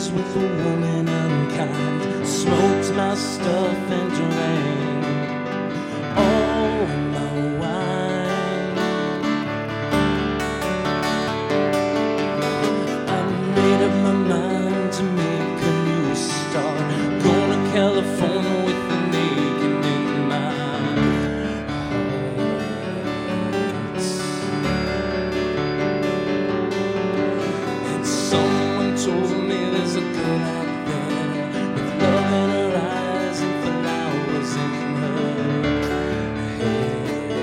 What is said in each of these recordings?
was with a woman unkind, smoked my stuff and drank all my wine. I made up my mind to make a new start, going to California with the naked in my heart. And someone told me there's a girl out there with love in her eyes and flowers in her hair.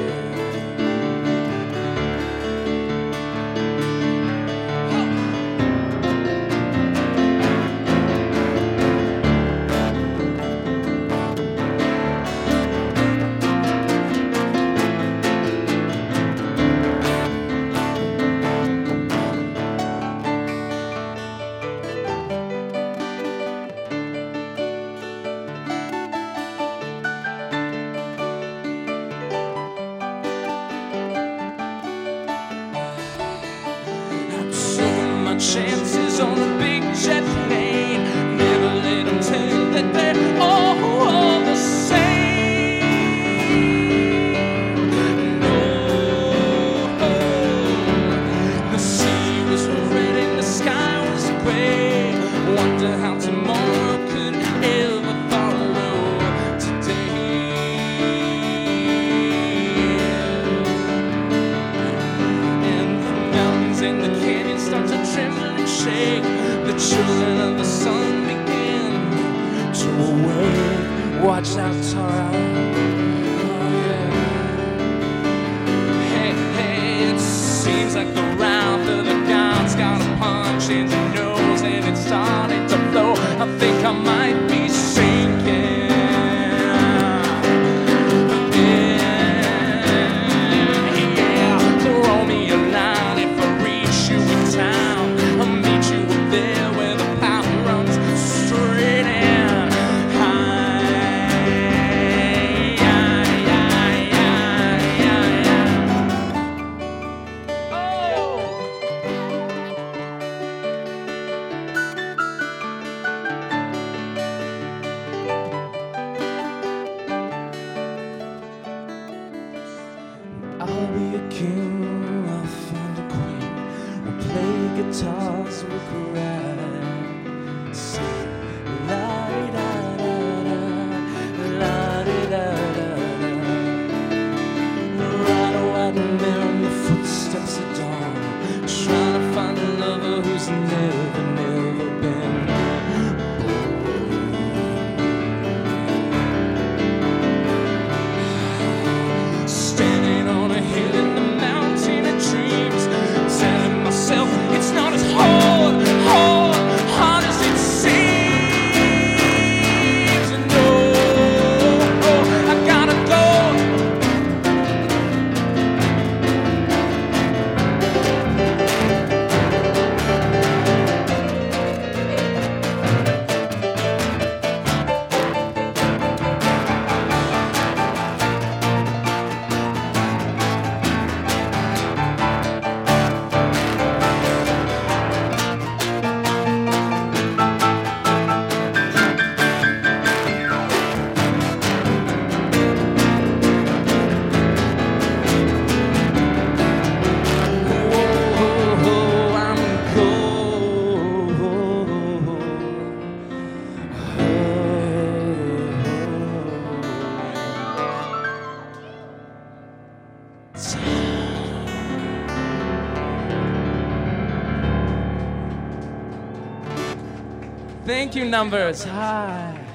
Chances on a big jet plane, never let them tell you that they're all the same. No, the sea was red and the sky was gray. Wonder how tomorrow could ever follow today. And the mountains and the canyons start to tremble and shake. The children of the sun begin to awake. Watch out, Tara. Oh, yeah. Hey, hey, it seems like the wrath of the gods got a punch in your nose and it's starting to flow. I think I might be sinking. I'll be a king, I'll find a queen, we'll play guitars, we'll cry, sing la-di-da-da-da, la-di-da-da-da. Ride a white mare in the footsteps of dawn, trying to find a lover who's never, never been Thank you, Numbers. Hi.